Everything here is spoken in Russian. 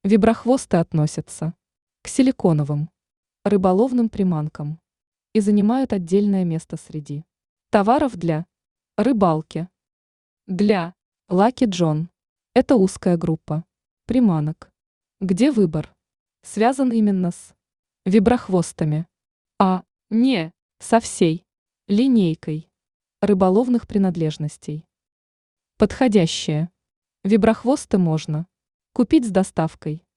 Виброхвосты относятся к силиконовым рыболовным приманкам и занимают отдельное место среди товаров для рыбалки. Для Lucky John это узкая группа приманок, где выбор связан именно с виброхвостами, а не со всей линейкой рыболовных принадлежностей. Подходящие виброхвосты можно купить с доставкой